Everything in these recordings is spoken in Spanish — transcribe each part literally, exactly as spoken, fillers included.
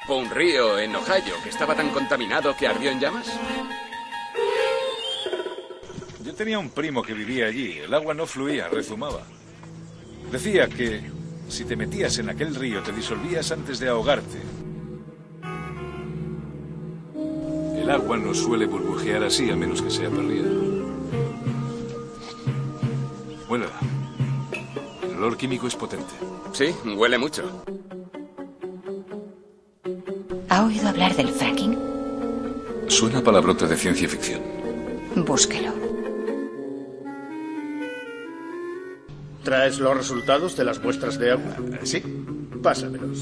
¿O un río en Ohio que estaba tan contaminado que ardió en llamas? Yo tenía un primo que vivía allí. El agua no fluía, rezumaba. Decía que si te metías en aquel río te disolvías antes de ahogarte. El agua no suele burbujear así a menos que sea perdida. Huélala. El olor químico es potente. Sí, huele mucho. ¿Ha oído hablar del fracking? Suena palabrote de ciencia ficción. Búsquelo. ¿Traes los resultados de las muestras de agua? Sí. Pásamelos.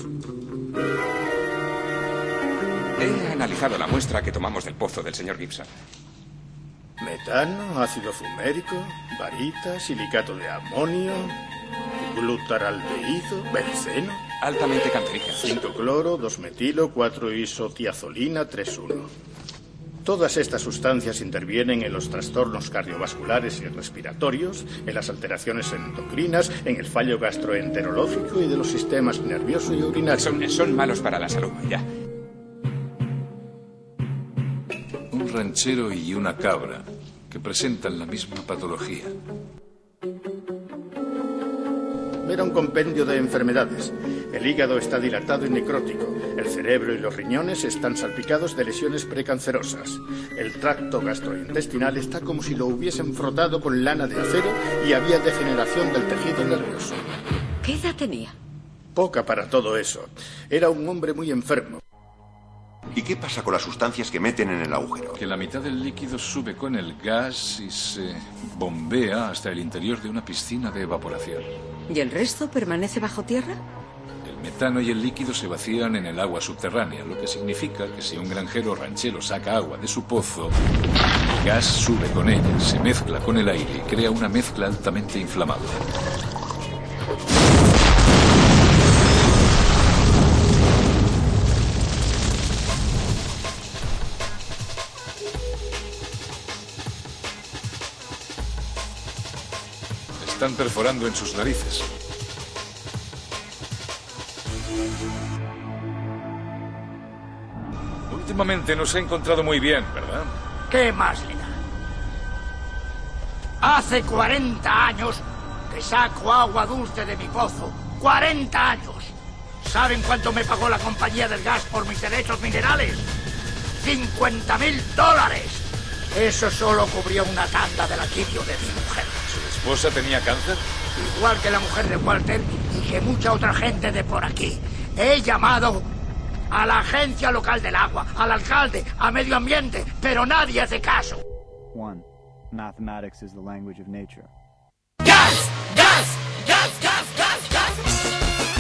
He analizado la muestra que tomamos del pozo del señor Gibson. Metano, ácido fumérico, barita, silicato de amonio, glutaraldehído, benceno, Altamente cancerígenos. cinco cloro, dos metilo, cuatro isotiazolina, tres uno. Todas estas sustancias intervienen en los trastornos cardiovasculares y respiratorios, en las alteraciones endocrinas, en el fallo gastroenterológico y de los sistemas nervioso y urinario. Son, son malos para la salud, ya. Un ranchero y una cabra que presentan la misma patología. Era un compendio de enfermedades. El hígado está dilatado y necrótico. El cerebro y los riñones están salpicados de lesiones precancerosas. El tracto gastrointestinal está como si lo hubiesen frotado con lana de acero y había degeneración del tejido nervioso. ¿Qué edad tenía? Poca para todo eso. Era un hombre muy enfermo. ¿Y qué pasa con las sustancias que meten en el agujero? Que la mitad del líquido sube con el gas y se bombea hasta el interior de una piscina de evaporación. ¿Y el resto permanece bajo tierra? El metano y el líquido se vacían en el agua subterránea, lo que significa que si un granjero ranchero saca agua de su pozo, el gas sube con ella, se mezcla con el aire y crea una mezcla altamente inflamable. Están perforando en sus narices. Últimamente nos ha encontrado muy bien, ¿verdad? ¿Qué más le da? Hace cuarenta años que saco agua dulce de mi pozo. ¡cuarenta años! ¿Saben cuánto me pagó la compañía del gas por mis derechos minerales? ¡cincuenta mil dólares! Eso solo cubría una tanda del alquilio de mi mujer. ¿Su esposa tenía cáncer? Igual que la mujer de Walter y que mucha otra gente de por aquí. He llamado a la agencia local del agua, al alcalde, a medio ambiente, pero nadie hace caso. One, mathematics is the language of nature. ¡Gas! ¡Gas! ¡Gas! ¡Gas! ¡Gas! ¡Gas!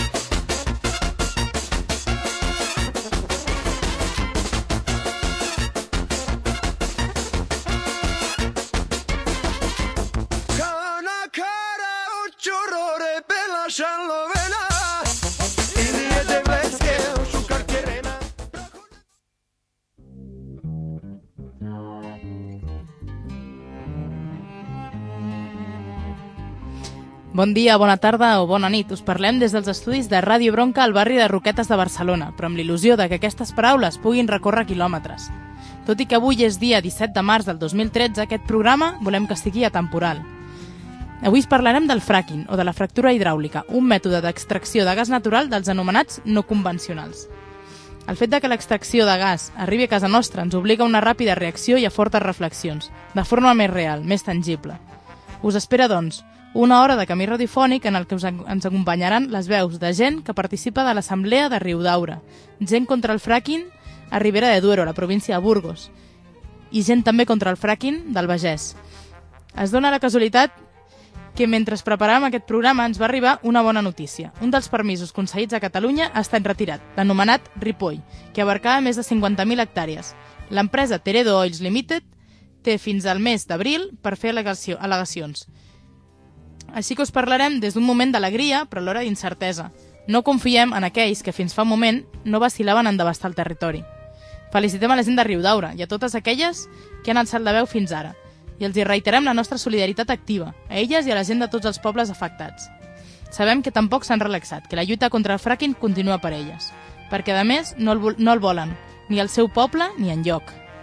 Bon dia, bona tarda o bona nit. Us parlem des dels estudis de Ràdio Bronca al barri de Roquetes de Barcelona, però amb l'il·lusió de que aquestes paraules puguin recórrer quilòmetres. Tot i que avui és dia disset de març del dos mil tretze, aquest programa volem que sigui atemporal. Avui us parlarem del fracking, o de la fractura hidràulica, un mètode d'extracció de gas natural dels anomenats no convencionals. El fet de que l'extracció de gas arribi a casa nostra ens obliga a una ràpida reacció i a fortes reflexions, de forma més real, més tangible. Us espera, doncs, una hora de camí radiofònic en el que us ens acompanyaran les veus de gent que participa de l'Assemblea de Riudaura, gent contra el fracking a Ribera de Duero, a la província de Burgos, i gent també contra el fracking del Vallès. Es dona la casualitat que mentre preparàvem aquest programa ens va arribar una bona notícia. Un dels permisos concedits a Catalunya ha estat retirat, l'anomenat Ripoll, que abarcava més de cinquanta mil hectàrees. L'empresa Teredo Oils Limited té fins al mes d'abril per fer al·legacions. Així que us parlarem des d'un moment d'alegria, però alhora d'incertesa. No confiem en aquells que fins fa un moment no vacilaven en devastar el territori. Felicitem a la gent de Riudaura i a totes aquelles que han alçat la veu fins ara. I els hi reiterem la nostra solidaritat activa, a elles i a la gent de tots els pobles afectats. Sabem que tampoc s'han relaxat, que la lluita contra el fracking continua per elles. perquè a més no el, no el volen, ni al seu poble ni enlloc.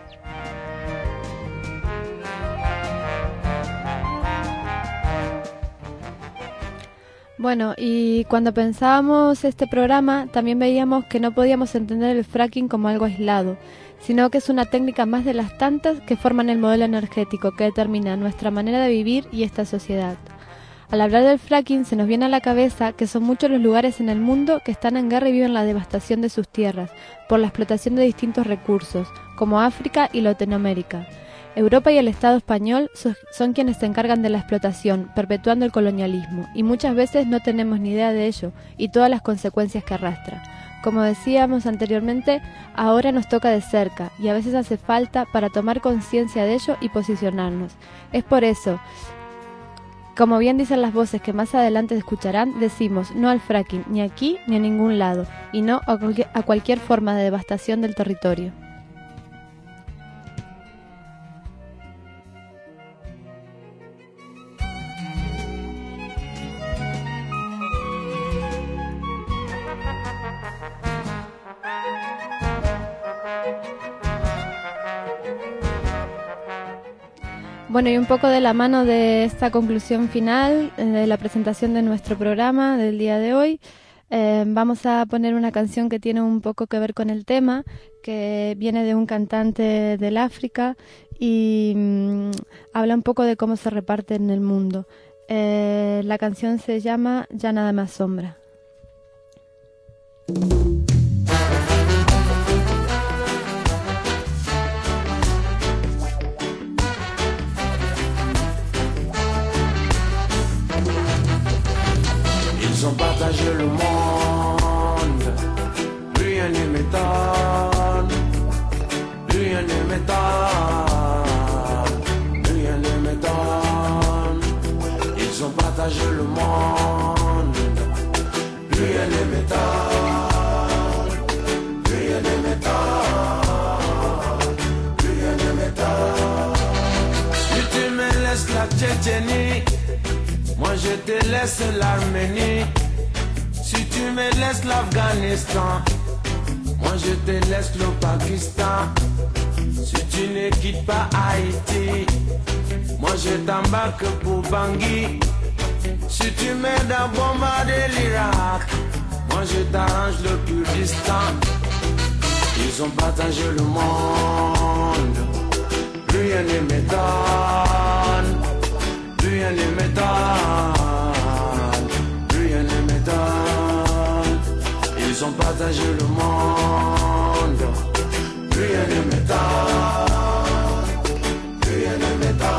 Bueno, y cuando pensábamos este programa, también veíamos que no podíamos entender el fracking como algo aislado, sino que es una técnica más de las tantas que forman el modelo energético que determina nuestra manera de vivir y esta sociedad. Al hablar del fracking se nos viene a la cabeza que son muchos los lugares en el mundo que están en guerra y viven la devastación de sus tierras por la explotación de distintos recursos, como África y Latinoamérica. Europa y el Estado español son quienes se encargan de la explotación, perpetuando el colonialismo, y muchas veces no tenemos ni idea de ello y todas las consecuencias que arrastra. Como decíamos anteriormente, ahora nos toca de cerca y a veces hace falta para tomar conciencia de ello y posicionarnos. Es por eso, como bien dicen las voces que más adelante escucharán, decimos no al fracking, ni aquí ni a ningún lado, y no a cualquier, a cualquier forma de devastación del territorio. Bueno, y un poco de la mano de esta conclusión final, eh, de la presentación de nuestro programa del día de hoy, eh, vamos a poner una canción que tiene un poco que ver con el tema, que viene de un cantante del África y mmm, habla un poco de cómo se reparte en el mundo. Eh, la canción se llama Ya nada me asombra. Ils ont partagé le monde, rien ne m'étonne, rien ne m'étonne, rien ne m'étonne. Ils ont partagé le monde, rien ne m'étonne, rien ne m'étonne, rien ne m'étonne. Si tu me laisses la Tchétchénie, moi je te laisse l'Arménie. Si tu me laisses l'Afghanistan, moi je te laisse le Pakistan. Si tu ne quittes pas Haïti, moi je t'embarque pour Bangui. Si tu m'aides à bombarder l'Irak, moi je t'arrange le Kurdistan. Ils ont partagé le monde, rien ne m'étonne. Rien ne m'étonne, rien ne m'étonne. Ils ont partagé le monde. Rien ne m'étonne, rien ne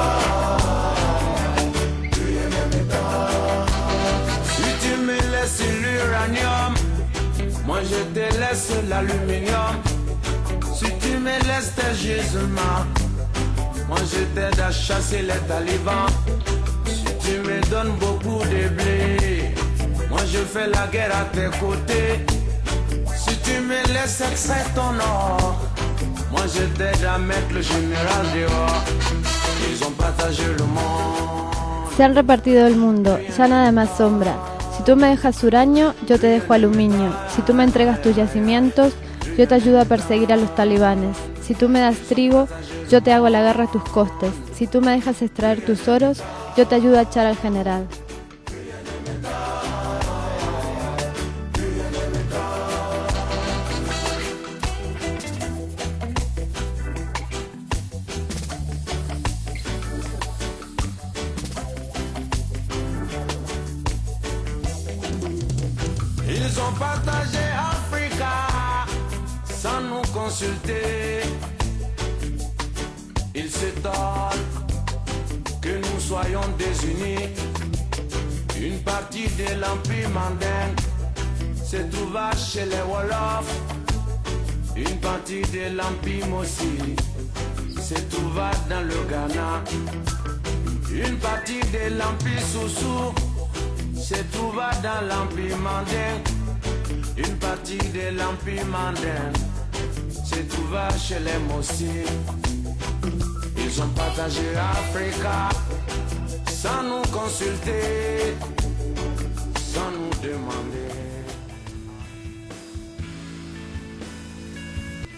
m'étonne, rien ne m'étonne. Si tu me laisses l'uranium, moi je te laisse l'aluminium. Si tu me laisses tes gisements, moi je t'aide à chasser les talibans. Tu me donnes beaucoup de blé, moi je fais la guerre à tes côtés. Si tu me laisses extraire ton or, moi je t'aide à mettre le général dehors. Ils ont partagé le monde. Se han repartido el mundo, ya nada me asombra. Si tú me dejas uranio, yo te dejo aluminio. Si tú me entregas tus yacimientos, yo te ayudo a perseguir a los talibanes. Si tú me das trigo, yo te hago la guerra a tus costes. Si tú me dejas extraer tus oros, yo te ayudo a echar al general. Ils ont partagé Africa sans nous consulter. Ils s'étonnent que nous soyons désunis. Une partie de l'Empire mandingue se trouva chez les Wolofs. Une partie de l'Empire Mossi se trouva dans le Ghana. Une partie de l'Empire Soussou se trouva dans l'Empire mandingue. Une partie de l'Empire mandingue se trouva chez les Mossi. Ils ont partagé Africa sans nous consulter, sans nous demander.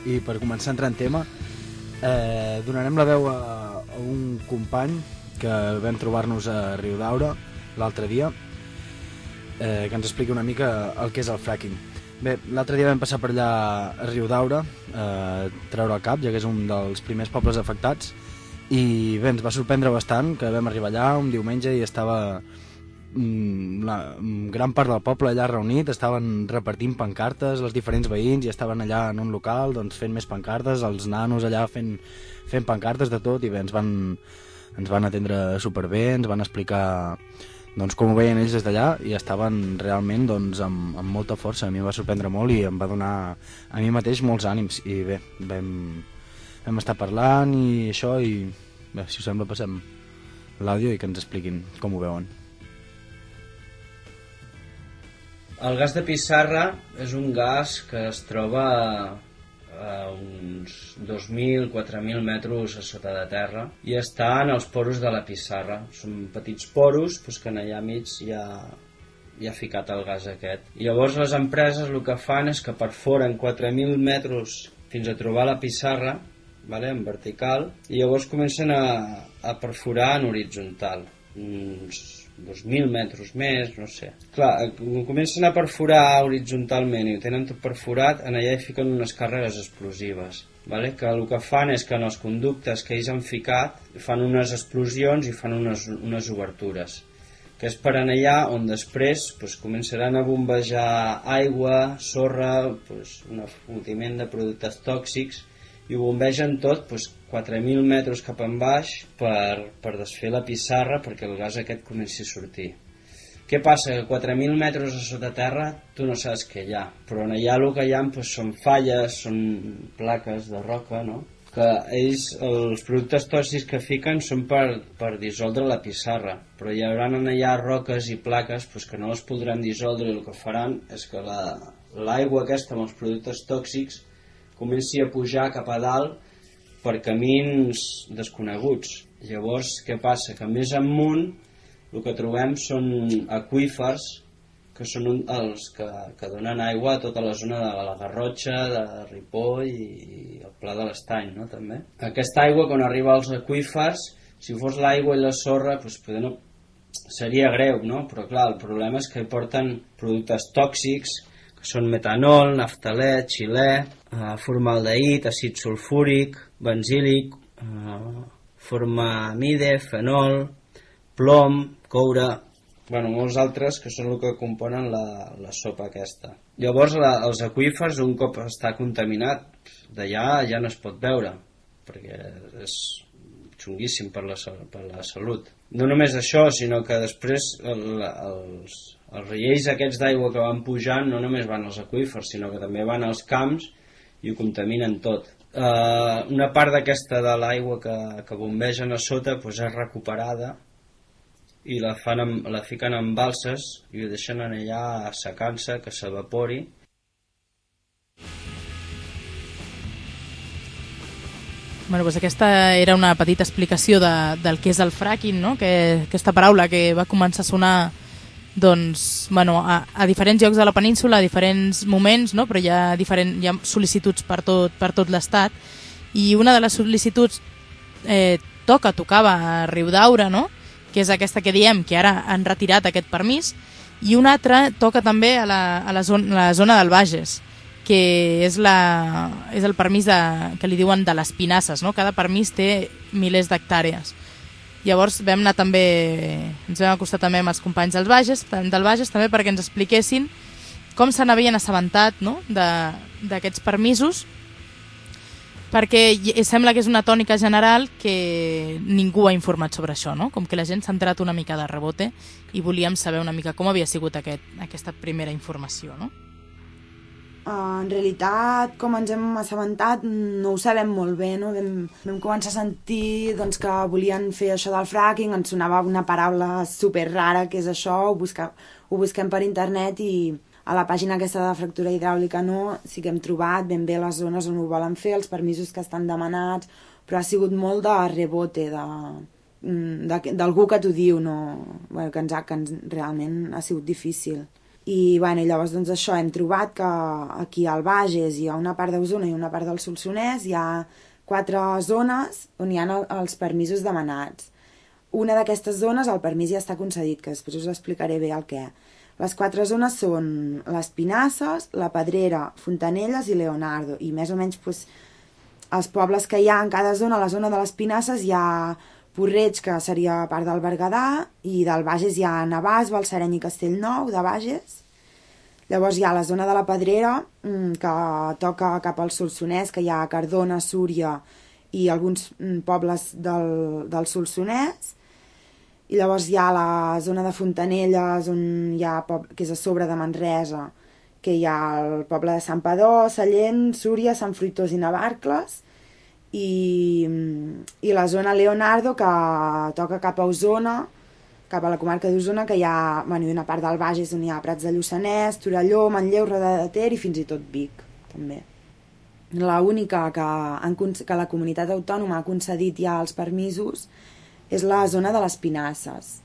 i per començar a entrar en tema, eh, donarem la veu a, a un company que vam trobar-nos a Riudaura l'altre dia, eh, que ens expliqui una mica el que és el fracking. Bé, l'altre dia vam passar per allà a Riudaura, eh, treure el cap, ja que és un dels primers pobles afectats, i bé, ens va sorprendre bastant que vam arribar allà un diumenge i estava mm, la gran part del poble allà reunit, estaven repartint pancartes els diferents veïns i estaven allà en un local doncs, fent més pancartes, els nanos allà fent, fent pancartes de tot, i bé, ens van, ens van atendre superbé, ens van explicar doncs, com ho veien ells des d'allà, i estaven realment doncs, amb, amb molta força. A mi em va sorprendre molt i em va donar a mi mateix molts ànims, i bé, vam, vam estar parlant i això, i bé, si us sembla passem l'àudio i que ens expliquin com ho veuen. El gas de pissarra és un gas que es troba a uns dos mil a quatre mil metres a sota de terra i està en els poros de la pissarra. Són petits poros doncs, que allà mig hi ha, hi ha ficat el gas aquest. I llavors les empreses el que fan és que perforen quatre mil metres fins a trobar la pissarra, vale, en vertical, i llavors comencen a, a perforar en horitzontal, uns dos mil metres més, no sé. Clar, comencen a perforar horitzontalment i ho tenen tot perforat, en allà hi fiquen unes càrregues explosives, vale? Que el que fan és que en els conductes que ells han ficat fan unes explosions i fan unes, unes obertures, que és per allà on després pues, començaran a bombejar aigua, sorra, pues, un afotiment de productes tòxics, i ho bombegen tot doncs, quatre mil metres cap en baix per, per desfer la pissarra perquè el gas aquest comenci a sortir. Què passa? Que quatre mil metres a sota terra tu no saps què hi ha, però en allà el que hi ha doncs, són falles, són plaques de roca, no? Que ells, els productes tòxics que fiquen són per, per dissoldre la pissarra, però hi haurà allà roques i plaques doncs, que no les podran dissoldre, i el que faran és que la, l'aigua aquesta amb els productes tòxics comenci a pujar cap a dalt per camins desconeguts. Llavors, què passa? Que més amunt el que trobem són aqüífers, que són un, els que, que donen aigua a tota la zona de la Garrotxa, de Ripoll i el Pla de l'Estany, no? També. Aquesta aigua, quan arriba als aqüífers, si fos l'aigua i la sorra, doncs, poder no, seria greu, no? Però clar, el problema és que hi porten productes tòxics, que són metanol, naftalè, xilè, eh, formaldehid, àcid sulfúric, benzílic, eh, formamide, fenol, plom, coure, bueno, molts altres que són el que componen la, la sopa aquesta. Llavors la, els aqüífers, un cop està contaminat, d'allà ja no es pot veure, perquè és xunguíssim per la, per la salut. No només això, sinó que després el, els els riells aquests d'aigua que van pujant no només van als aqüífers, sinó que també van als camps i ho contaminen tot. Uh, una part d'aquesta de l'aigua que, que bombegen a sota pues, és recuperada i la, fan amb, la fiquen en balses i ho deixen allà assecant-se, que s'evapori. Bueno, doncs aquesta era una petita explicació de, del que és el fracking, no? Que, aquesta paraula que va començar a sonar doncs, bueno, a, a diferents llocs de la península, a diferents moments, no? Però hi ha, diferent, hi ha sol·licituds per tot, per tot l'estat, i una de les sol·licituds eh, toca, tocava a Riudaura, no? Que és aquesta que diem que ara han retirat aquest permís, i una altra toca també a la, a la, zona, la zona del Bages, que és, la, és el permís de, que li diuen de les pinasses, no? Cada permís té milers d'hectàrees. Llavors vam anar també, ens vam acostar també amb els companys del Bages, del Bages també perquè ens expliquessin com se n'havien assabentat, no? d'aquests permisos, perquè sembla que és una tònica general que ningú ha informat sobre això, no? Com que la gent s'ha entrat una mica de rebote i volíem saber una mica com havia sigut aquest, aquesta primera informació, no? Uh, en realitat, com ens hem assabentat, no ho sabem molt bé, no? Vam, vam començar a sentir doncs, que volien fer això del fracking, ens sonava una paraula super rara, que és això, ho, busca, ho busquem per internet i a la pàgina aquesta de fractura hidràulica no, sí que hem trobat ben bé les zones on ho volen fer, els permisos que estan demanats, però ha sigut molt de rebote, d'algú que t'ho diu, no? Bueno, que, ens ha, que ens, realment ha sigut difícil. I, bueno, i llavors doncs això, hem trobat que aquí al Bages i a una part d'Osona i una part del Solsonès hi ha quatre zones on hi ha els permisos demanats. Una d'aquestes zones el permís ja està concedit, que després us explicaré bé el què. Les quatre zones són les Pinasses, la Pedrera, Fontanelles i Leonardo, i més o menys doncs, els pobles que hi ha en cada zona. A la zona de les Pinasses hi ha Porreig, que seria part del Berguedà, i del Bages hi ha Navàs, Balsareny i Castellnou, de Bages. Llavors hi ha la zona de la Pedrera, que toca cap al Solsonès, que hi ha Cardona, Súria i alguns pobles del, del Solsonès. I llavors hi ha la zona de Fontanelles, on hi ha, que és a sobre de Manresa, que hi ha el poble de Sant Padó, Sallent, Súria, Sant Fruitós i Navarcles, i, i la zona Leonardo, que toca cap a Osona, cap a la comarca d'Osona, que hi ha, bueno, una part del Bages on hi ha Prats de Lluçanès, Torelló, Manlleu, Roda de Ter i fins i tot Vic, també. L'única que, que la comunitat autònoma ha concedit ja els permisos és la zona de les Pinasses.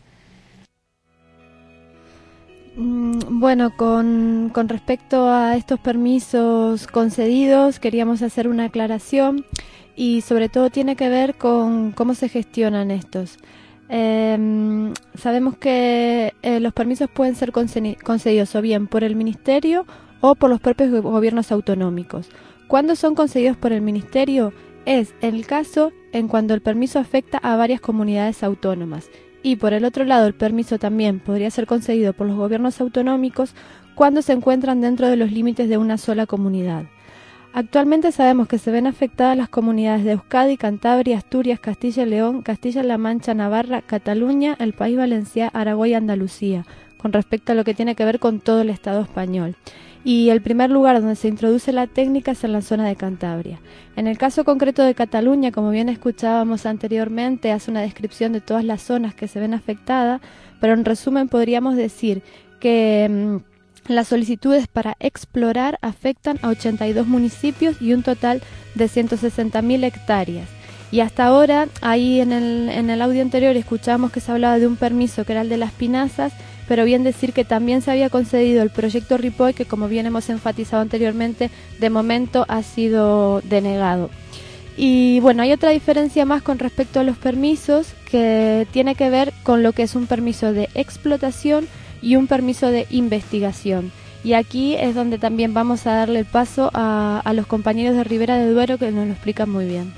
Bueno, con, con respecto a estos permisos concedidos, queríamos hacer una aclaración y sobre todo tiene que ver con cómo se gestionan estos. Eh, sabemos que eh, los permisos pueden ser concedidos o bien por el Ministerio o por los propios gobiernos autonómicos. ¿Cuándo son concedidos por el Ministerio? Es el caso en cuando el permiso afecta a varias comunidades autónomas. Y por el otro lado, el permiso también podría ser concedido por los gobiernos autonómicos cuando se encuentran dentro de los límites de una sola comunidad. Actualmente sabemos que se ven afectadas las comunidades de Euskadi, Cantabria, Asturias, Castilla y León, Castilla-La Mancha, Navarra, Cataluña, el País Valencià, Aragón y Andalucía, con respecto a lo que tiene que ver con todo el Estado español. Y el primer lugar donde se introduce la técnica es en la zona de Cantabria. En el caso concreto de Cataluña, como bien escuchábamos anteriormente, hace una descripción de todas las zonas que se ven afectadas, pero en resumen podríamos decir que mmm, las solicitudes para explorar afectan a ochenta y dos municipios y un total de ciento sesenta mil hectáreas. Y hasta ahora, ahí en el, en el audio anterior escuchábamos que se hablaba de un permiso que era el de las Pinasas, pero bien decir que también se había concedido el proyecto Ripoll, que como bien hemos enfatizado anteriormente, de momento ha sido denegado. Y bueno, hay otra diferencia más con respecto a los permisos, que tiene que ver con lo que es un permiso de explotación y un permiso de investigación. Y aquí es donde también vamos a darle el paso a, a los compañeros de Ribera de Duero, que nos lo explican muy bien.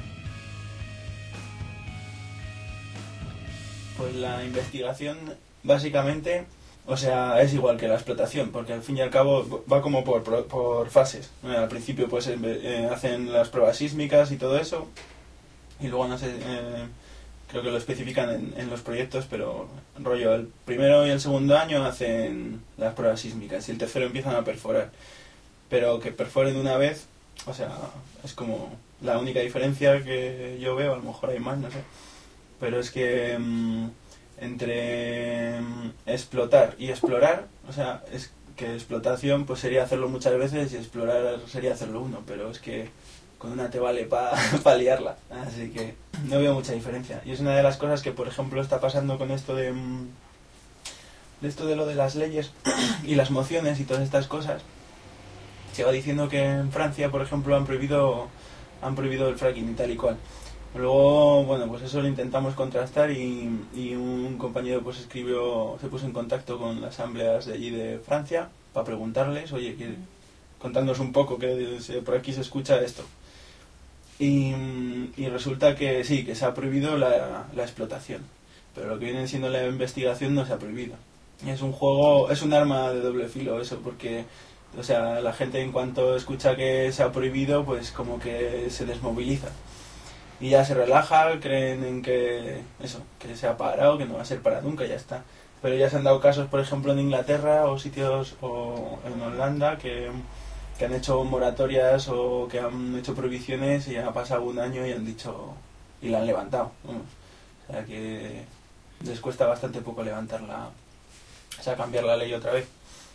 Pues la investigación básicamente, o sea, es igual que la explotación, porque al fin y al cabo va como por, por, por fases. Al principio pues eh, hacen las pruebas sísmicas y todo eso, y luego no sé, eh, creo que lo especifican en, en los proyectos, pero rollo, el primero y el segundo año hacen las pruebas sísmicas y el tercero empiezan a perforar. Pero que perforen de una vez, o sea, es como la única diferencia que yo veo, a lo mejor hay más, no sé. Pero es que mmm, entre mmm, explotar y explorar, o sea, es que explotación pues sería hacerlo muchas veces y explorar sería hacerlo uno, pero es que con una te vale para pa liarla, así que no veo mucha diferencia. Y es una de las cosas que, por ejemplo, está pasando con esto de, de esto de lo de las leyes y las mociones y todas estas cosas. Se va diciendo que en Francia, por ejemplo, han prohibido han prohibido el fracking y tal y cual. Luego, bueno, pues eso lo intentamos contrastar y, y un compañero pues escribió, se puso en contacto con las asambleas de allí de Francia para preguntarles, oye, que, contándonos un poco que por aquí se escucha esto. Y, y resulta que sí, que se ha prohibido la, la explotación, pero lo que viene siendo la investigación no se ha prohibido. Y es un juego, es un arma de doble filo eso, porque, o sea, la gente en cuanto escucha que se ha prohibido, pues como que se desmoviliza. Y ya se relaja, creen en que eso, que se ha parado, que no va a ser para nunca, ya está. Pero ya se han dado casos, por ejemplo, en Inglaterra o sitios o en Holanda que, que han hecho moratorias o que han hecho prohibiciones y ha pasado un año y han dicho y la han levantado. Vamos. O sea que les cuesta bastante poco levantarla, o sea, cambiar la ley otra vez.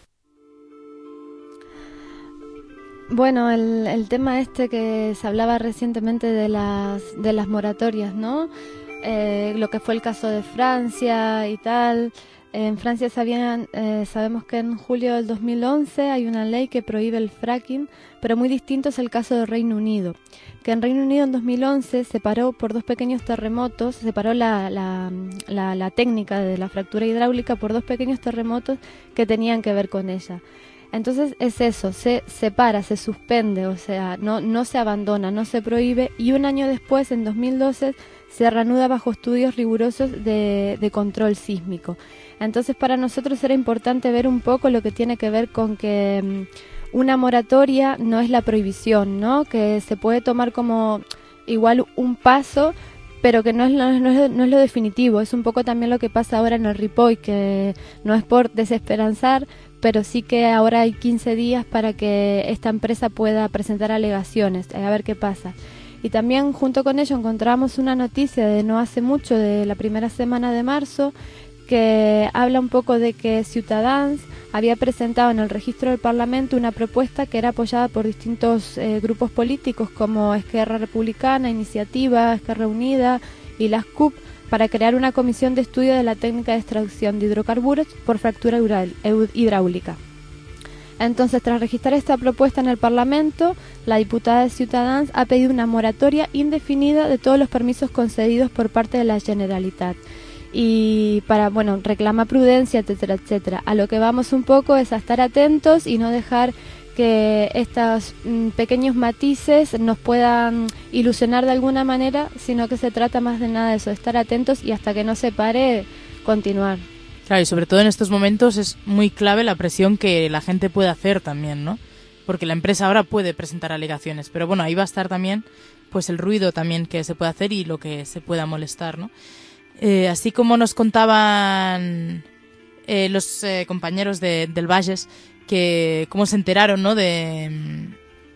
Bueno, el, el tema este que se hablaba recientemente de las de las moratorias, ¿no? Eh, lo que fue el caso de Francia y tal. En Francia sabían, eh, sabemos que en julio del dos mil once hay una ley que prohíbe el fracking, pero muy distinto es el caso de Reino Unido, que en Reino Unido en dos mil once se paró por dos pequeños terremotos, se paró la, la, la, la técnica de la fractura hidráulica por dos pequeños terremotos que tenían que ver con ella. Entonces es eso, se separa, se suspende, o sea, no, no se abandona, no se prohíbe, y un año después, en dos mil doce, se reanuda bajo estudios rigurosos de, de control sísmico. Entonces para nosotros era importante ver un poco lo que tiene que ver con que um, una moratoria no es la prohibición, ¿no? Que se puede tomar como igual un paso, pero que no es, no, no, es, no es lo definitivo. Es un poco también lo que pasa ahora en el Ripoll, que no es por desesperanzar, pero sí que ahora hay quince días para que esta empresa pueda presentar alegaciones, a ver qué pasa. Y también junto con ello encontramos una noticia de no hace mucho, de la primera semana de marzo, que habla un poco de que Ciutadans había presentado en el registro del Parlamento una propuesta que era apoyada por distintos eh, grupos políticos como Esquerra Republicana, Iniciativa, Esquerra Unida y las C U P, para crear una comisión de estudio de la técnica de extracción de hidrocarburos por fractura hidráulica. Entonces, tras registrar esta propuesta en el Parlamento, la diputada de Ciutadans ha pedido una moratoria indefinida de todos los permisos concedidos por parte de la Generalitat. Y para, bueno, reclama prudencia, etcétera, etcétera. A lo que vamos un poco es a estar atentos y no dejar que estos mm, pequeños matices nos puedan ilusionar de alguna manera, sino que se trata más de nada de eso, de estar atentos y hasta que no se pare, continuar. Claro, y sobre todo en estos momentos es muy clave la presión que la gente puede hacer también, ¿no? Porque la empresa ahora puede presentar alegaciones, pero bueno, ahí va a estar también pues el ruido también que se puede hacer y lo que se pueda molestar, ¿no? Eh, así como nos contaban eh, los eh, compañeros de, del Valles, que cómo se enteraron, ¿no? de,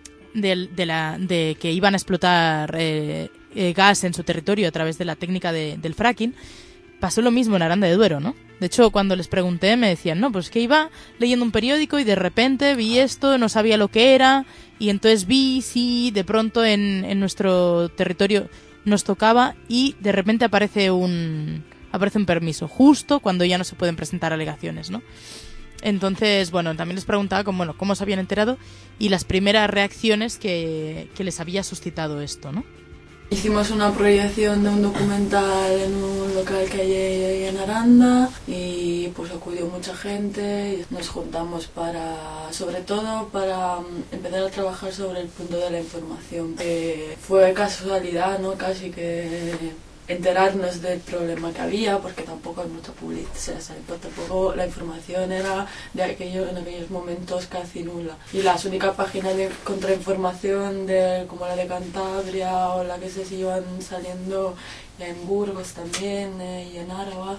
de, de, la, de que iban a explotar eh, eh, gas en su territorio a través de la técnica de, del fracking, pasó lo mismo en Aranda de Duero, ¿no? De hecho, cuando les pregunté me decían, no, pues que iba leyendo un periódico y de repente vi esto, no sabía lo que era, y entonces vi, sí, de pronto en, en nuestro territorio nos tocaba y de repente aparece un aparece un permiso, justo cuando ya no se pueden presentar alegaciones, ¿no? Entonces, bueno, también les preguntaba cómo, bueno, cómo se habían enterado y las primeras reacciones que, que les había suscitado esto, ¿no? Hicimos una proyección de un documental en un local que hay ahí en Aranda y pues acudió mucha gente y nos juntamos para, sobre todo para empezar a trabajar sobre el punto de la información. Eh, fue casualidad, ¿no? Casi que enterarnos del problema que había, porque tampoco hay mucha publicidad, tampoco la información era de aquello, en aquellos momentos casi nula. Y las únicas páginas de contrainformación, de, como la de Cantabria o la que se iban saliendo en Burgos también eh, y en Áraba,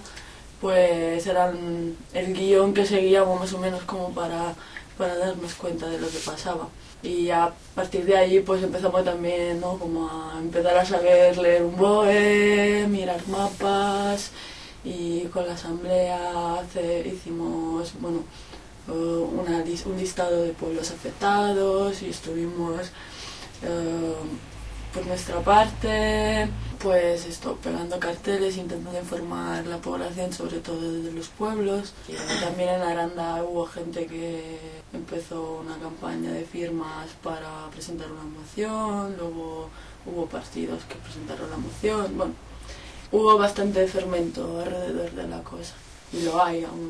pues eran el guión que seguíamos más o menos como para, para darnos cuenta de lo que pasaba. Y a partir de ahí pues empezamos también, ¿no? Como a empezar a saber leer un B O E, mirar mapas, y con la asamblea hace, hicimos bueno una, un listado de pueblos afectados y estuvimos uh, por nuestra parte pues esto, pegando carteles, intentando informar a la población, sobre todo desde los pueblos. Y también en Aranda hubo gente que empezó una campaña de firmas para presentar una moción, luego hubo partidos que presentaron la moción, bueno, hubo bastante fermento alrededor de la cosa, y lo hay aún.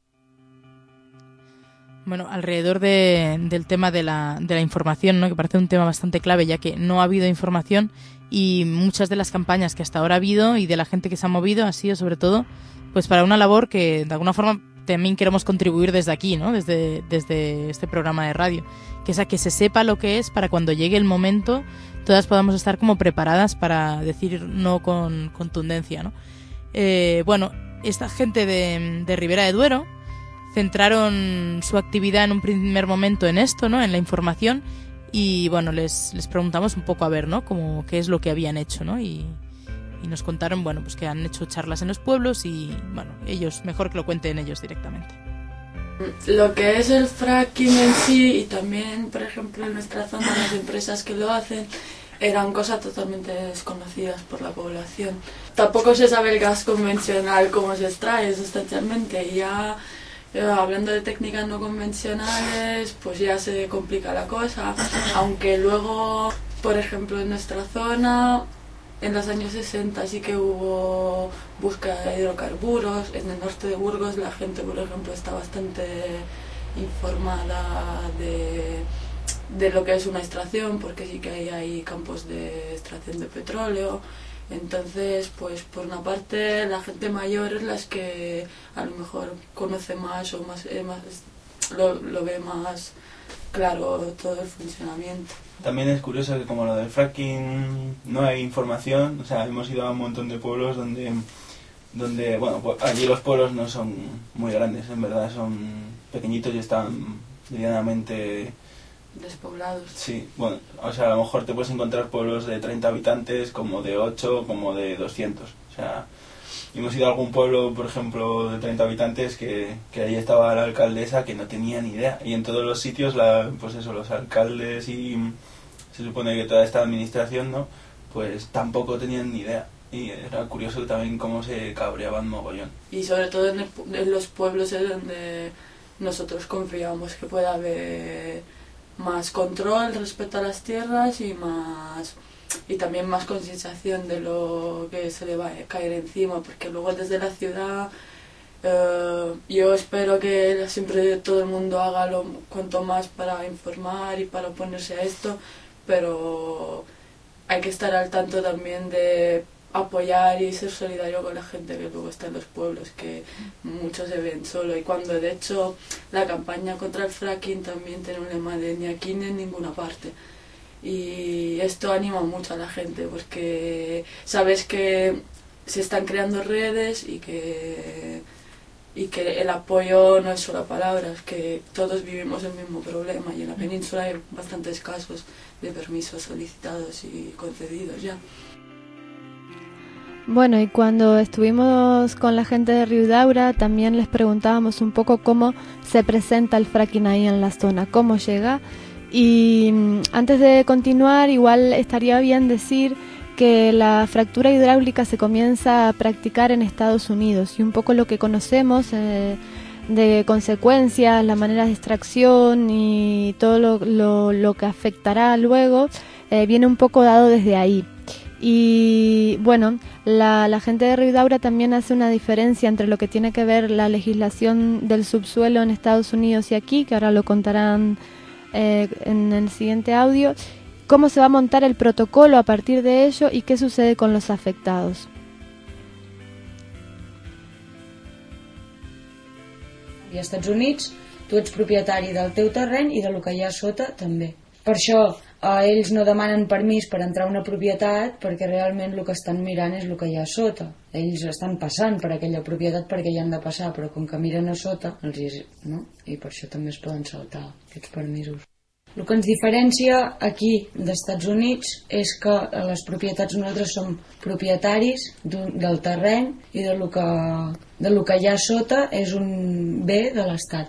Bueno, alrededor de, del tema de la, de la información, ¿no? Que parece un tema bastante clave, ya que no ha habido información y muchas de las campañas que hasta ahora ha habido y de la gente que se ha movido ha sido sobre todo pues para una labor que de alguna forma también queremos contribuir desde aquí, ¿no? Desde, desde este programa de radio, que es a que se sepa lo que es para cuando llegue el momento todas podamos estar como preparadas para decir no con contundencia, ¿no? Eh, bueno, esta gente de, de Ribera de Duero centraron su actividad en un primer momento en esto, ¿no? En la información, y bueno, les, les preguntamos un poco a ver, ¿no? Como qué es lo que habían hecho, ¿no? Y, y nos contaron, bueno, pues que han hecho charlas en los pueblos y, bueno, ellos, mejor que lo cuenten ellos directamente. Lo que es el fracking en sí, y también, por ejemplo, en nuestra zona, las empresas que lo hacen, eran cosas totalmente desconocidas por la población. Tampoco se sabe el gas convencional cómo se extrae sustancialmente, y ya eh, hablando de técnicas no convencionales, pues ya se complica la cosa, aunque luego, por ejemplo, en nuestra zona, en los años sesenta sí que hubo búsqueda de hidrocarburos. En el norte de Burgos la gente, por ejemplo, está bastante informada de, de lo que es una extracción, porque sí que hay, hay campos de extracción de petróleo. Entonces, pues por una parte la gente mayor es la que a lo mejor conoce más o más, eh, más lo, lo ve más claro todo el funcionamiento. También es curioso que como lo del fracking no hay información, o sea, hemos ido a un montón de pueblos donde, donde bueno, pues allí los pueblos no son muy grandes, en verdad son pequeñitos y están medianamente despoblados. Sí, bueno, o sea, a lo mejor te puedes encontrar pueblos de treinta habitantes, como de ocho, como de doscientos, o sea, hemos ido a algún pueblo, por ejemplo, de treinta habitantes que, que ahí estaba la alcaldesa que no tenía ni idea, y en todos los sitios, la, pues eso, los alcaldes y se supone que toda esta administración, ¿no?, pues tampoco tenían ni idea, y era curioso también cómo se cabreaban mogollón. Y sobre todo en, el, en los pueblos es donde nosotros confiamos que pueda haber más control respecto a las tierras y más y también más concienciación de lo que se le va a caer encima, porque luego desde la ciudad eh, yo espero que siempre todo el mundo haga lo cuanto más para informar y para oponerse a esto, pero hay que estar al tanto también de apoyar y ser solidario con la gente que luego está en los pueblos, que muchos se ven solo. Y cuando de hecho la campaña contra el fracking también tiene un lema de ni aquí ni en ninguna parte, y esto anima mucho a la gente porque sabes que se están creando redes y que y que el apoyo no es solo palabras, que todos vivimos el mismo problema, y en la península hay bastantes casos de permisos solicitados y concedidos ya. Bueno, y cuando estuvimos con la gente de Riudaura también les preguntábamos un poco cómo se presenta el fracking ahí en la zona, cómo llega. Y antes de continuar, igual estaría bien decir que la fractura hidráulica se comienza a practicar en Estados Unidos, y un poco lo que conocemos eh, de consecuencias, la manera de extracción y todo lo, lo, lo que afectará luego eh, viene un poco dado desde ahí. Y bueno, la, la gente de Riudaura también hace una diferencia entre lo que tiene que ver la legislación del subsuelo en Estados Unidos y aquí, que ahora lo contarán eh, en el siguiente audio, cómo se va a montar el protocolo a partir de ello y qué sucede con los afectados. I als Estats Units tu ets propietari del teu terreny i de lo que hi ha sota també. Per això eh, ells no demanen permís per entrar a una propietat, perquè realment el que estan mirant és el que hi ha a sota. Ells estan passant per aquella propietat perquè hi han de passar, però com que miren a sota, els hi, no? I per això també es poden saltar aquests permisos. El que ens diferencia aquí d'Estats Units és que a les propietats nosaltres som propietaris del terreny i de lo que, de lo que hi ha a sota és un bé de l'Estat.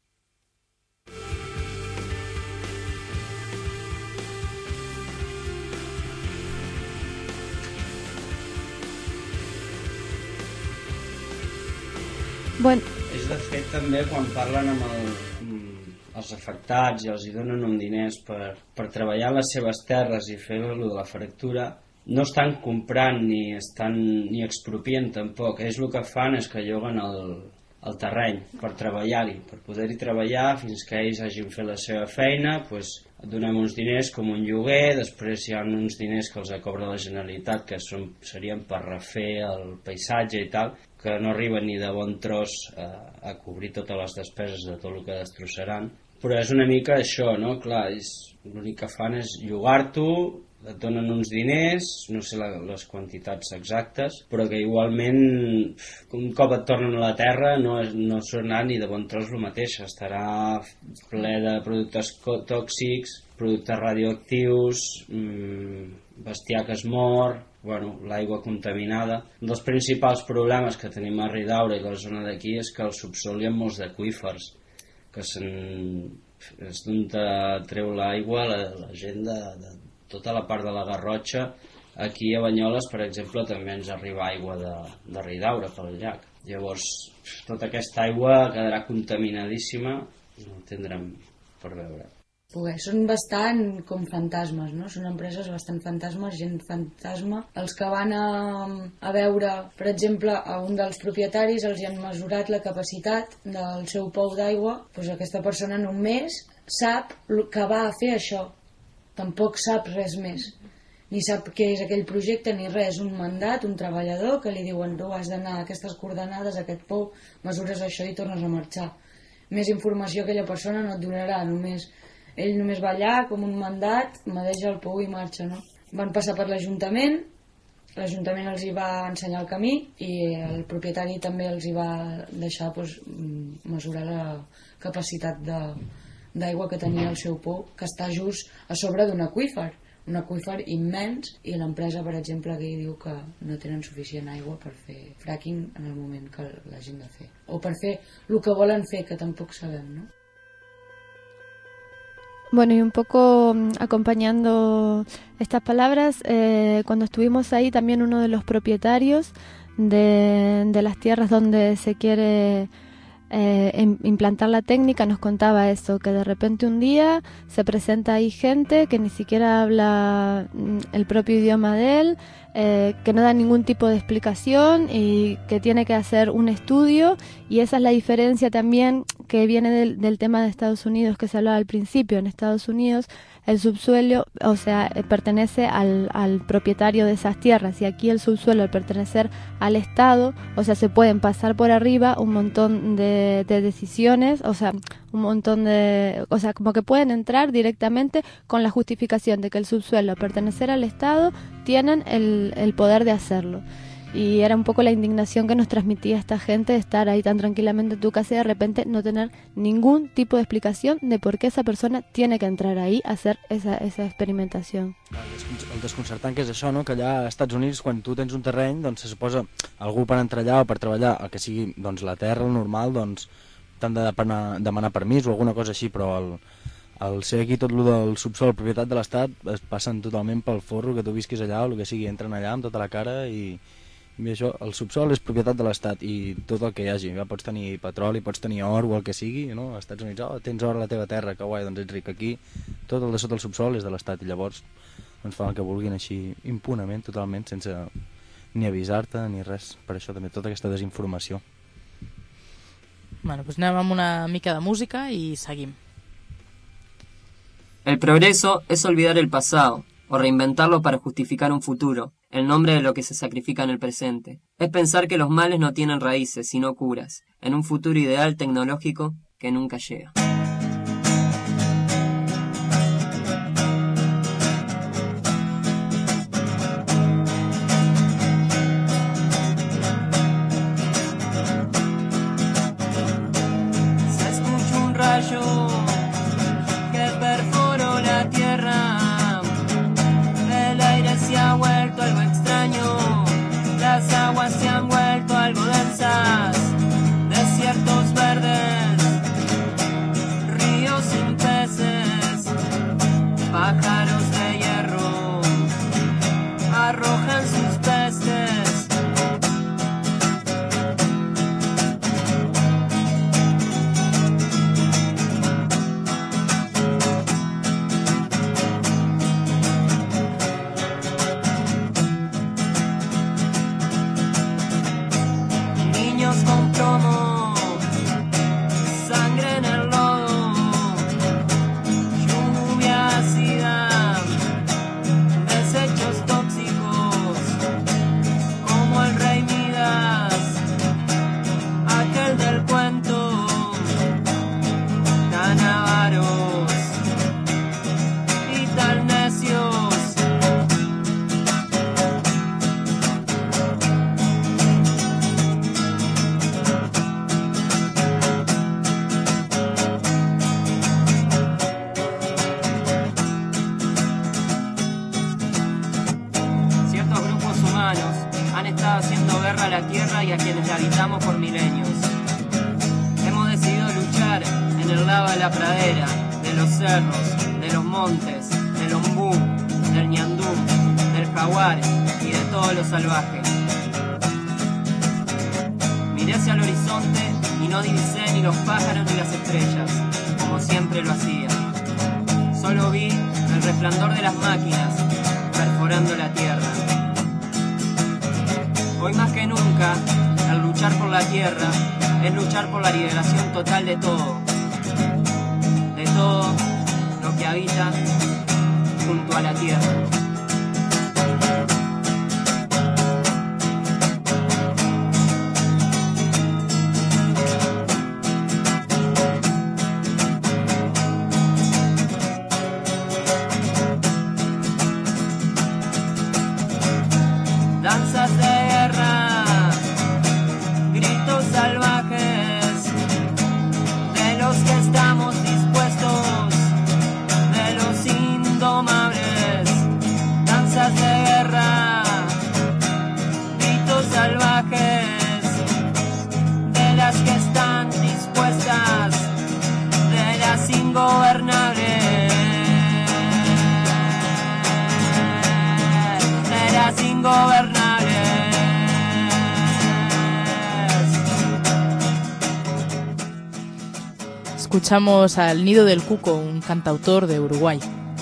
Bueno. És de fet també quan parlen amb, el, amb els afectats i els hi donen un diners per, per treballar les seves terres i fer lo de la fractura, no estan comprant ni estan ni expropien tampoc. Ells el que fan és que lloguen el, el terreny per treballar-hi, per poder-hi treballar fins que ells hagin fet la seva feina, doncs et donem uns diners com un lloguer, després hi ha uns diners que els cobra la Generalitat que són, serien per refer el paisatge i tal, que no arriben ni de bon tros a, a cobrir totes les despeses de tot el que destrossaran, però és una mica això, no? Clar, l'únic que fan és llogar-t'ho, et donen uns diners, no sé la, les quantitats exactes, però que igualment un cop et tornen a la terra no, no serà ni de bon tros el mateix, estarà ple de productes tòxics, productes radioactius, mmm, bestiar que es mor, bueno, l'aigua contaminada. Un dels principals problemes que tenim a Riudaura i a la zona d'aquí és que al subsol hi ha molts aqüífers, que és d'on treu l'aigua la, la gent de, de, tota la part de la Garrotxa. Aquí a Banyoles, per exemple, també ens arriba aigua de, de Ridaura pel llac. Llavors, tota aquesta aigua quedarà contaminadíssima, no ho tindrem per veure. Perquè són bastant com fantasmes, no? Són empreses bastant fantasmes, gent fantasma. Els que van a, a veure, per exemple, a un dels propietaris els hi han mesurat la capacitat del seu pou d'aigua, doncs aquesta persona en un mes sap que va a fer això. Tampoc sap res més. Ni sap què és aquell projecte ni res, un mandat, un treballador que li diuen tu has d'anar a aquestes coordenades, a aquest pou, mesures això i tornes a marxar. Més informació aquella persona no et donarà, només ell només va allà com un mandat, medeja el pou i marxa, no? Van passar per l'Ajuntament, l'Ajuntament els hi va ensenyar el camí i el propietari també els hi va deixar doncs, mesurar la capacitat d'aigua que tenia el seu pou, que està just a sobre d'un aqüífer. Un aqüífer immens i l'empresa, per exemple, que diu que no tenen suficient aigua per fer fracking en el moment que l'hagin de fer. O per fer el que volen fer, que tampoc sabem, ¿no? Bueno, y un poco acompañando estas palabras, eh, cuando estuvimos ahí también uno de los propietarios de, de las tierras donde se quiere Eh, implantar la técnica nos contaba eso, que de repente un día se presenta ahí gente que ni siquiera habla el propio idioma de él, eh, que no da ningún tipo de explicación y que tiene que hacer un estudio, y esa es la diferencia también que viene del, del tema de Estados Unidos que se hablaba al principio. En Estados Unidos el subsuelo, o sea, pertenece al, al propietario de esas tierras, y aquí el subsuelo, al pertenecer al Estado, o sea, se pueden pasar por arriba un montón de, de decisiones, o sea, un montón de, o sea, como que pueden entrar directamente con la justificación de que el subsuelo, al pertenecer al Estado, tienen el, el poder de hacerlo. Y era un poco la indignación que nos transmitía esta gente de estar ahí tan tranquilamente en tu casa y de repente no tener ningún tipo de explicación de por qué esa persona tiene que entrar ahí a hacer esa, esa experimentación. El desconcertant que és això, no? Que allà als Estats Units, quan tu tens un terreny, doncs se suposa algú per entrar allà o per treballar, el que sigui doncs, la terra, el normal, doncs t'han de demanar, demanar permís o alguna cosa així, però el, el ser aquí tot el del subsol, propietat de l'Estat, es passen totalment pel forro, que tu visquis allà o el que sigui, entren allà amb tota la cara i... I això, el subsol és propietat de l'Estat i tot el que hi hagi, ja pots tenir petroli, pots tenir or o el que sigui, no? Als Estats Units, oh, tens or a la teva terra, que guai, doncs ets ric. Aquí tot el de sota el subsol és de l'Estat i llavors doncs fan el que vulguin així impunament, totalment, sense ni avisar-te ni res. Per això també tota aquesta desinformació. Bueno, doncs anem amb una mica de música i seguim. El progreso es olvidar el pasado o reinventarlo para justificar un futuro, el nombre de lo que se sacrifica en el presente. Es pensar que los males no tienen raíces, sino curas, en un futuro ideal tecnológico que nunca llega. Se escucha un rayo que perforó la tierra. El aire se ha vuelto algo extraño, las aguas se han vuelto algo densas, desiertos verdes, ríos sin peces, pájaros de hierro arrojan sus pestes. Con plomo, sangre en el lodo, lluvia ácida, desechos tóxicos, como el rey Midas, aquel del cuento, tan avaros y tan necios. Haciendo guerra a la tierra y a quienes la habitamos por milenios. Hemos decidido luchar en el lado de la pradera, de los cerros, de los montes, del ombú, del ñandú, del jaguar y de todo lo salvaje. Miré hacia el horizonte y no divisé ni los pájaros ni las estrellas, como siempre lo hacía. Solo vi el resplandor de las máquinas perforando la tierra. Hoy más que nunca, al luchar por la tierra, es luchar por la liberación total de todo. De todo lo que habita junto a la tierra. Danzas de guerra, gritos salvajes, de los que estamos dispuestos, de los indomables. Danzas de guerra, gritos salvajes, de las que están dispuestas, de las ingobernables, de las ingobernables. Escuchamos al Nido del Cuco, un cantautor de Uruguay.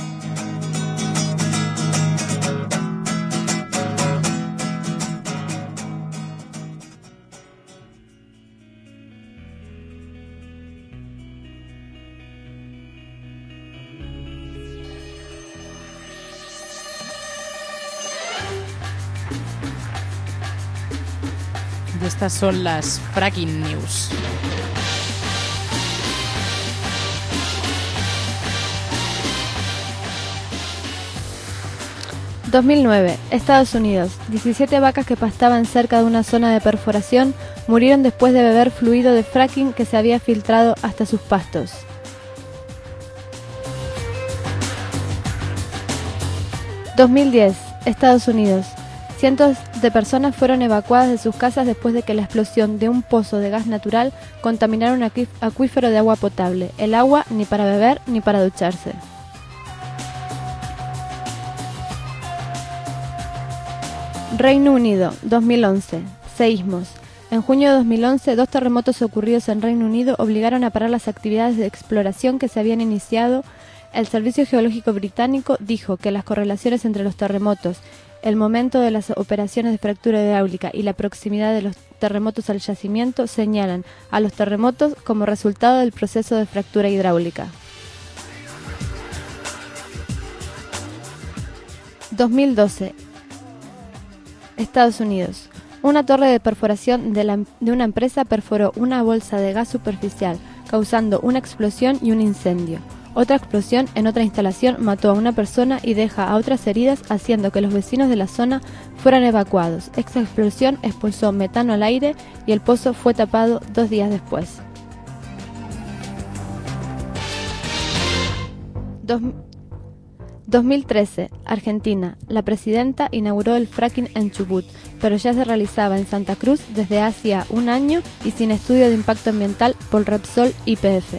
Y estas son las Fracking News. dos mil nueve, Estados Unidos. diecisiete vacas que pastaban cerca de una zona de perforación murieron después de beber fluido de fracking que se había filtrado hasta sus pastos. dos mil diez, Estados Unidos. Cientos de personas fueron evacuadas de sus casas después de que la explosión de un pozo de gas natural contaminara un acuífero de agua potable. El agua ni para beber ni para ducharse. Reino Unido, dos mil once. Seísmos. En junio de dos mil once, dos terremotos ocurridos en Reino Unido obligaron a parar las actividades de exploración que se habían iniciado. El Servicio Geológico Británico dijo que las correlaciones entre los terremotos, el momento de las operaciones de fractura hidráulica y la proximidad de los terremotos al yacimiento señalan a los terremotos como resultado del proceso de fractura hidráulica. dos mil doce. Estados Unidos. Una torre de perforación de, la, de una empresa perforó una bolsa de gas superficial, causando una explosión y un incendio. Otra explosión en otra instalación mató a una persona y deja a otras heridas, haciendo que los vecinos de la zona fueran evacuados. Esta explosión expulsó metano al aire y el pozo fue tapado dos días después. Dos, dos mil trece, Argentina. La presidenta inauguró el fracking en Chubut, pero ya se realizaba en Santa Cruz desde hacía un año y sin estudio de impacto ambiental por Repsol y P F.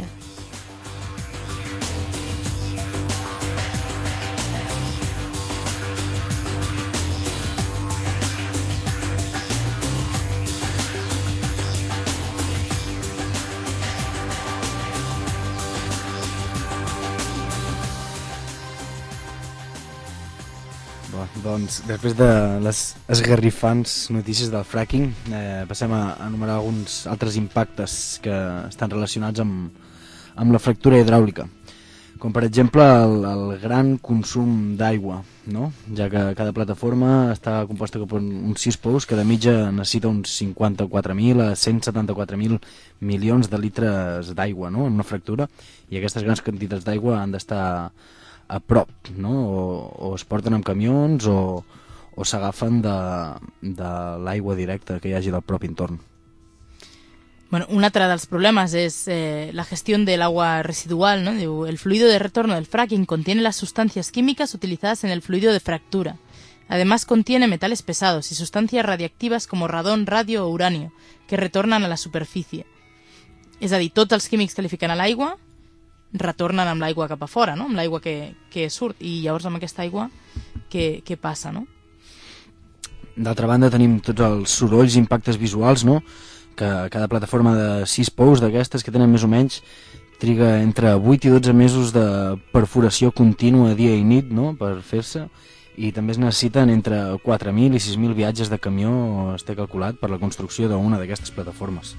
Doncs, després de les esgarrifants notícies del fracking, eh, passem a enumerar alguns altres impactes que estan relacionats amb, amb la fractura hidràulica. Com per exemple el, el gran consum d'aigua, no? Ja que cada plataforma està composta per uns sis pous que de mitja necessita uns cinquanta-quatre mil a cent setanta-quatre mil milions de litres d'aigua, no? En una fractura, i aquestes grans quantitats d'aigua han d'estar a prop, no? O, o es porten amb camions o, o s'agafen de, de l'aigua directa que hi hagi del propi entorn. Bueno, un altre dels problemes és eh, la gestió del agua residual, ¿no? Diu, el fluido de retorno del fracking contiene las sustancias químicas utilizadas en el fluido de fractura. Además contiene metales pesados y sustancias radiactivas como radón, radio o uranio, que retornan a la superfície. És a dir, tots els químics que li fiquen a l'aigua retornen amb l'aigua cap a fora, no? Amb l'aigua que, que surt, i llavors amb aquesta aigua què, què passa, no? D'altra banda tenim tots els sorolls i impactes visuals, no? Que cada plataforma de sis pous d'aquestes que tenen més o menys triga entre vuit i dotze mesos de perforació contínua dia i nit, no? Per fer-se, i també es necessiten entre quatre mil i sis mil viatges de camió, es té calculat, per la construcció d'una d'aquestes plataformes.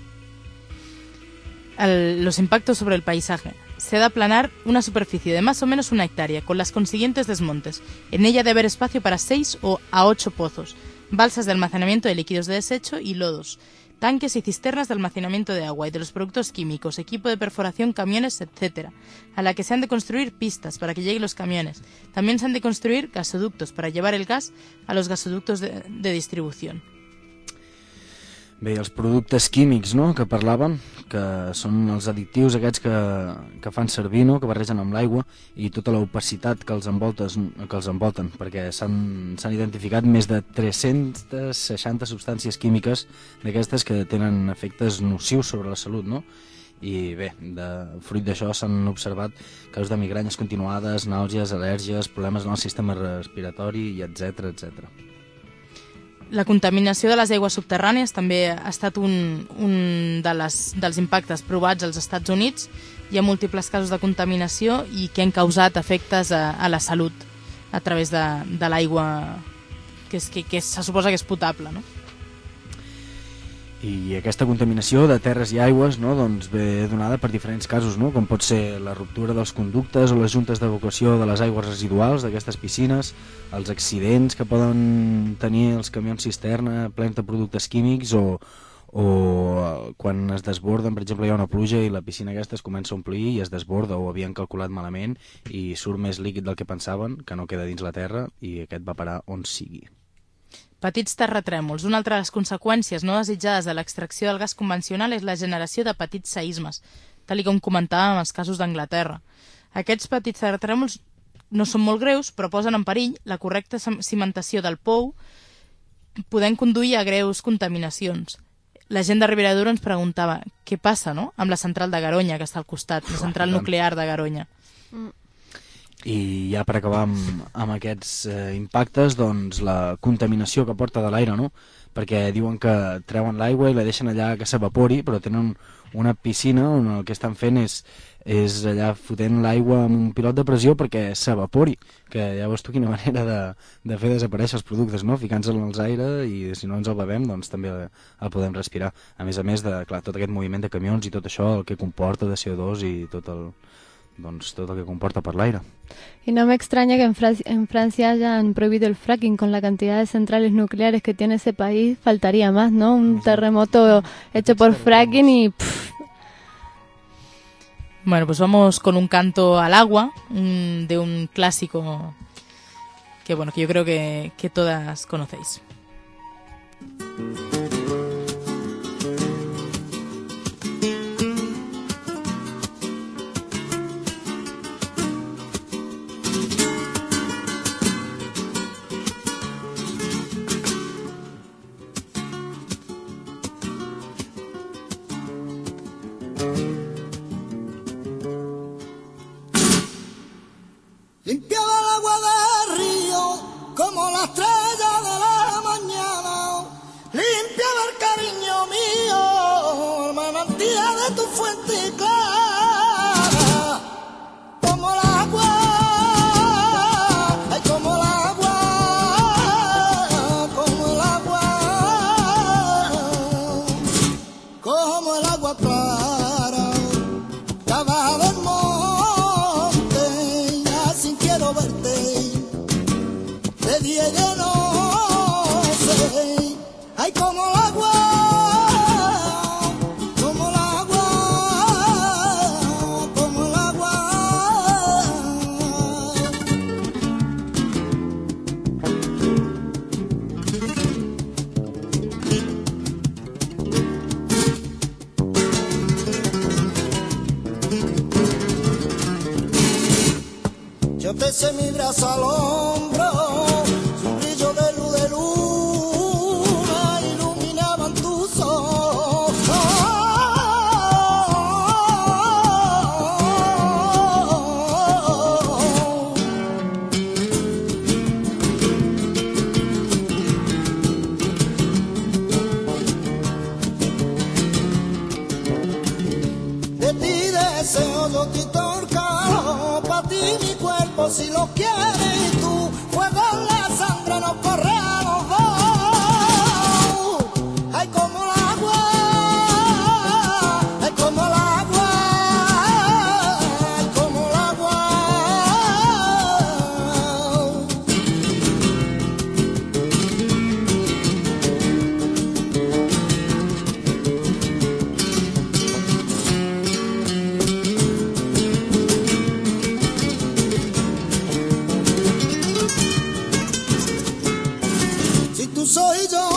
El, los impactos sobre el paisaje. Se ha de aplanar una superficie de más o menos una hectárea, con las consiguientes desmontes. En ella debe haber espacio para seis o a ocho pozos, balsas de almacenamiento de líquidos de desecho y lodos, tanques y cisternas de almacenamiento de agua y de los productos químicos, equipo de perforación, camiones, etcétera, a la que se han de construir pistas para que lleguen los camiones. También se han de construir gasoductos para llevar el gas a los gasoductos de, de distribución. Bé, els productes químics, no?, que parlàvem, que són els additius aquests que, que fan servir, no?, que barregen amb l'aigua, i tota l'opacitat que els envoltes, que els envolten, perquè s'han s'han identificat més de tres-centes seixanta substàncies químiques d'aquestes que tenen efectes nocius sobre la salut, no? I bé, de, fruit d'això s'han observat casos de migranyes continuades, nàusees, al·lèrgies, problemes en el sistema respiratori, i etcètera, etcètera. La contaminació de les aigües subterrànies també ha estat un, un de les, dels impactes provats als Estats Units. Hi ha múltiples casos de contaminació i que han causat efectes a, a la salut a través de, de l'aigua que, és, que, que se suposa que és potable, no? I aquesta contaminació de terres i aigües, no, doncs ve donada per diferents casos, no? Com pot ser la ruptura dels conductes o les juntes d'evacuació de les aigües residuals d'aquestes piscines, els accidents que poden tenir els camions cisterna plens de productes químics, o, o quan es desborden, per exemple, hi ha una pluja i la piscina aquesta es comença a omplir i es desborda, o havien calculat malament i surt més líquid del que pensaven, que no queda dins la terra, i aquest va parar on sigui. Petits terratrèmols. Una altra de les conseqüències no desitjades de l'extracció del gas convencional és la generació de petits seismes, tal com comentàvem en els casos d'Anglaterra. Aquests petits terratrèmols no són molt greus, però posen en perill la correcta cimentació del pou, podent conduir a greus contaminacions. La gent de Ribera d'Ebre ens preguntava què passa, no?, amb la central de Garoña, que està al costat, la central nuclear de Garoña. Mm. I ja per acabar amb, amb aquests eh, impactes, doncs la contaminació que porta de l'aire, no? Perquè diuen que treuen l'aigua i la deixen allà que s'evapori, però tenen una piscina on el que estan fent és, és allà fotent l'aigua amb un pilot de pressió perquè s'evapori, que ja veus tu quina manera de, de fer desaparèixer els productes, no? Ficant-se'l als aire, i si no ens el bevem, doncs també el podem respirar. A més a més de, clar, tot aquest moviment de camions i tot això, el que comporta de C O dos i tot el... doncs tot el que comporta per l'aire. Y no me extraña que en, Fra en Francia hayan prohibido el fracking. Con la cantidad de centrales nucleares que tiene ese país, faltaría más, ¿no? Un terremoto hecho por fracking y... Pff. Bueno, pues vamos con un canto al agua, un, de un clásico que, bueno, que yo creo que, que todas conocéis. Limpiaba el agua del río como la estrella de la mañana. Limpiaba el cariño mío, el manantial de tu fuente clara. Como el agua, ay, como el agua, como el agua, como el agua clara. Estaba del de día de noche, ay, como el agua, como el agua, como el agua. Yo te sé mi brazo al hombro, su brillo de luz de luna iluminaban tus ojos. lo quieres y tú, fuego en la sangre nos corre a los dos. Ay, como el agua, ay, como el agua, ay, como el agua. Si tú soy yo,